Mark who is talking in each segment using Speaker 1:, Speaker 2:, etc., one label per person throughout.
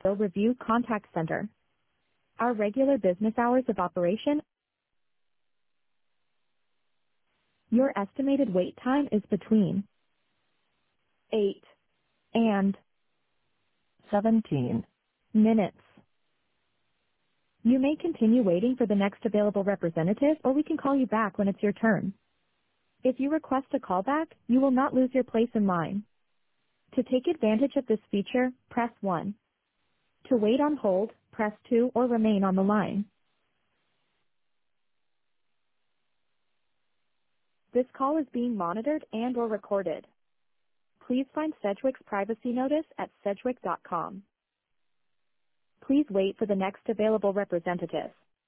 Speaker 1: Bill Review Contact Center. Our regular business hours of operation. Your estimated wait time is between 8 and
Speaker 2: 17.
Speaker 1: minutes. You may continue waiting for the next available representative, or we can call you back when it's your turn. If you request a callback, you will not lose your place in line. To take advantage of this feature, press 1. To wait on hold, press 2 or remain on the line. This call is being monitored and or recorded. Please find Sedgwick's privacy notice at sedgwick.com. Please wait for the next available representative.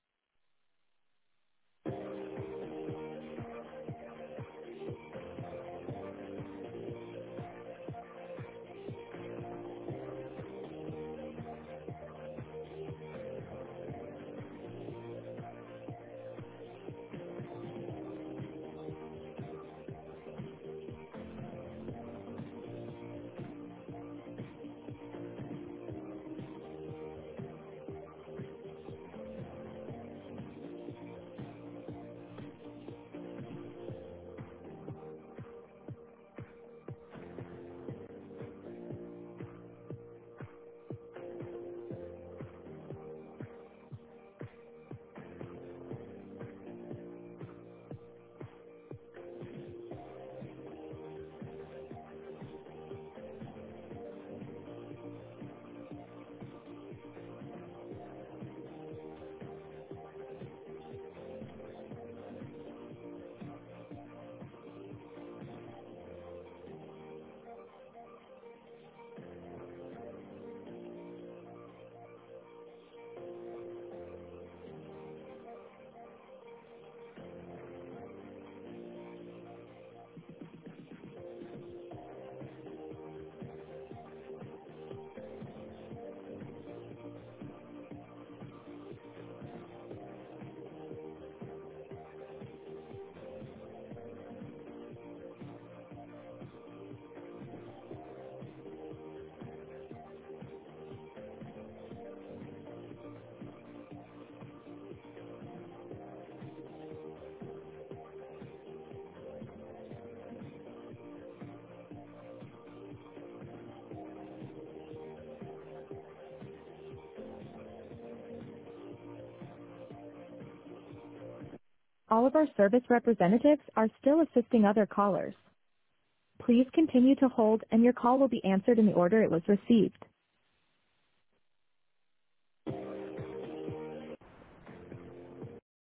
Speaker 1: All of our service representatives are still assisting other callers. Please continue to hold and your call will be answered in the order it was received.